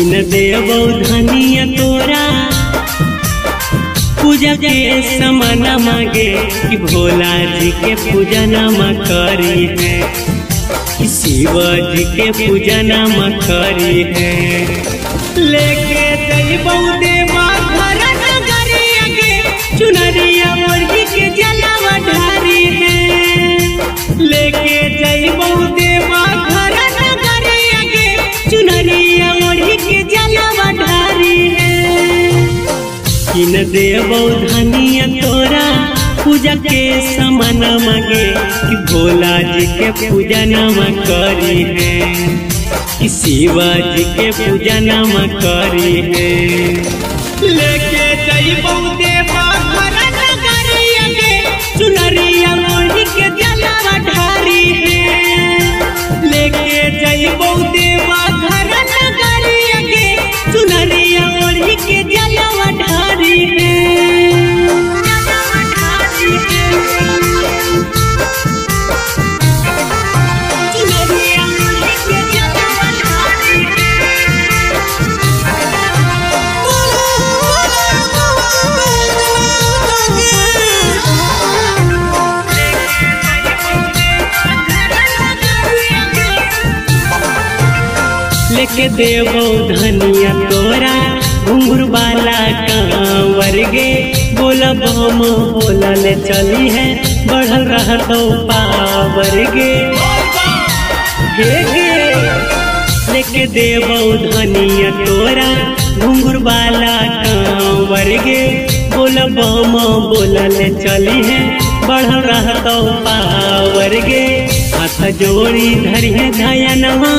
किन देवो धनिया तोरा पूजा के समान मांगे कि भोला जी के पूजा नाम करी है, कि शिव जी के पूजा नाम करी है। लेके जइबौ देवा घर नगरिया के चुनरिया मोरही के जलावा ढारी है। लेके जइबौ देवा घर नगरिया के चुनरिया मोरही के जलावा ढारी है। किन देवो धनिया तोरा पूजा के समान मांगे कि भोला जी के पूजा नाम करी है, कि शिव जी के पूजा नाम करी है। लेके जइबौ देवा घर नगरिया के चुनरिया मोरही के जलावा ढारी है। लेके जइबौ देवा घर नगरिया के चुनरिया मोरही के जलावा ढारी है। लेके देवो धनिया तोरा घुंघरू वाला कांवर गे, बोला बम बोला ले चली है बढ़ल रह तो पावर गे। हे गे लेके देवो धनिया तोरा घुंघरू वाला कांवर गे, बोला बम बोला ले चली है बढ़ल रह तो पावर गे। हाथ जोड़ी धरी है धयनवा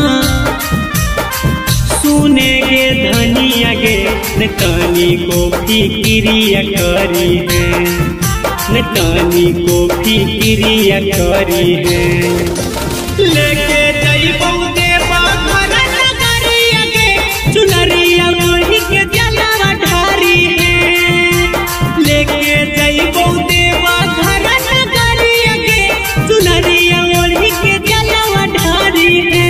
सुने गे धनिया गे न तनी को फिक्रिया करी है, न तनी को फिक्रिया करी है। लेके जइबौ देवा घर नगरिया के चुनरिया मोरही के जलावा ढारी है। लेके जइबौ देवा घर नगरिया के चुनरिया मोरही के जलावा ढारी है।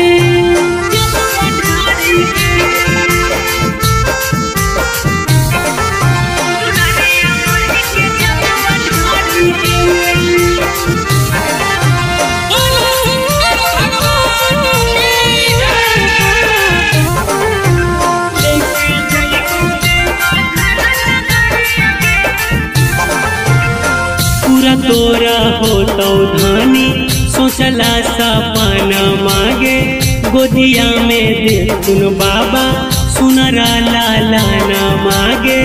तोरा हो तो धानी सोचला सपना मांगे, गोदिया में दे सुन बाबा सुनरा लाला ना मांगे।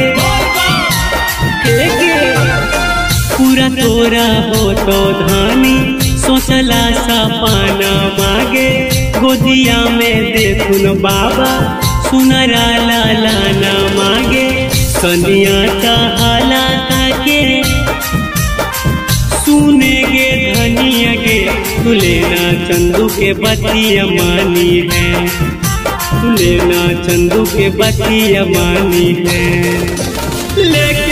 पूरा तोरा हो तो धानी सोचला सपना मांगे, गोदिया में दे सुन बाबा सुनरा लाला ना मांगे। कन्या कहाला के सुने गे धनिया गे तुलेना चंदू के बतिया मानी है, तुलेना चंदू के बतिया मानी है। लेके